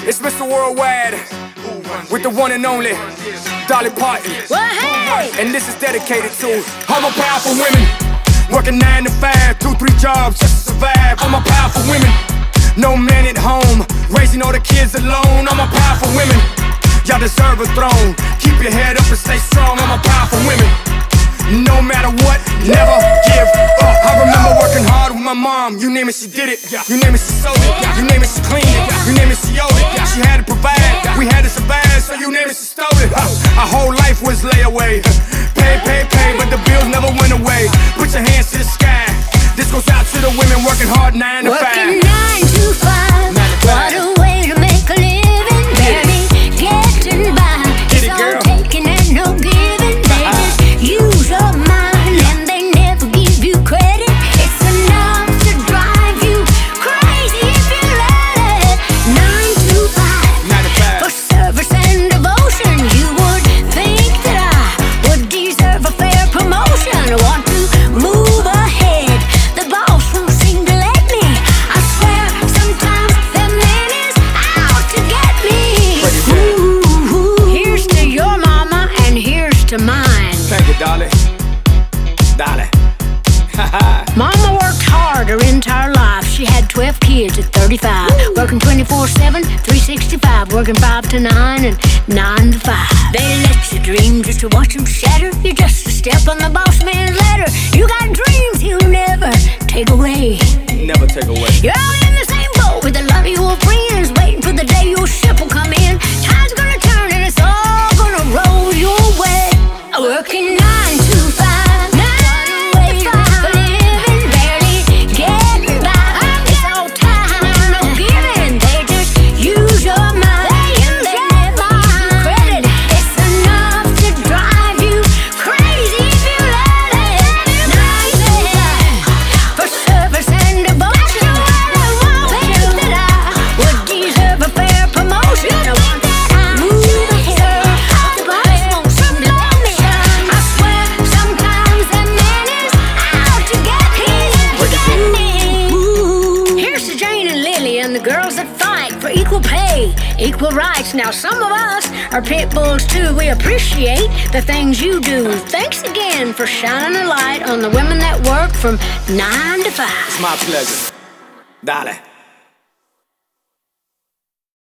It's Mr. Worldwide with the one and only Dolly Parton. Well, hey! And this is dedicated to all my powerful women, working 9 to 5, 2, 3 jobs just to survive. All my powerful women, no man at home, raising all the kids alone. All my powerful women, y'all deserve a throne. Keep your head up and stay strong. All my powerful women, no matter what, never give up. I remember working hard with my mom. You name it, she did it. You name it, she sold it. You name it, she cleaned it. You name it, she owed it. She had to provide, we had to survive. So you name it, she stole it. Our whole life was layaway. Pay, pay, pay, but the bills never went away. Put your hands to the sky. This goes out to the women working hard 9 to 5. Working 9 to 5. What a way to make a living. Barely getting by. It's all taking and no giving. They just use your mind and they never give you credit. It's enough to drive you crazy if you let it. 9 to 5. For service and devotion, you would think that I would deserve a fair promotion. I want to move ahead. The boss won't seem to let me. I swear sometimes that man is out to get me. Ooh, here's to your mama and here's to mine. Thank you, Dolly. Dolly. Mama worked hard her entire life. She had 12 kids at 35. Working 24/7, 365. Working 5 to 9 and 9 to 5. They let you dream just to watch them shatter. You're just a step on the boss man's ladder. You got dreams he'll never take away. Never take away. You're all in the same boat with a lot of your friends, waiting for the day your ship will come in. Time's gonna turn and it's all gonna roll your way. Working 9 to 5. 9 to 5. Living, barely getting by. It's all time, no giving. They just use your mind and they never give you credit. It's enough to drive you crazy if you let it. 9 to 5. For service and devotion, think that I would deserve a fair promotion. I want that move ahead. The boss won't seem to let me. I swear sometimes that man is out to get me. Here's to Jane and Lily and the girls that fight for equal pay, equal rights. Now some of us are pit bulls too. We appreciate the things you do. Thanks again for shining a light on the women that work from 9 to 5. It's my pleasure. Dolly.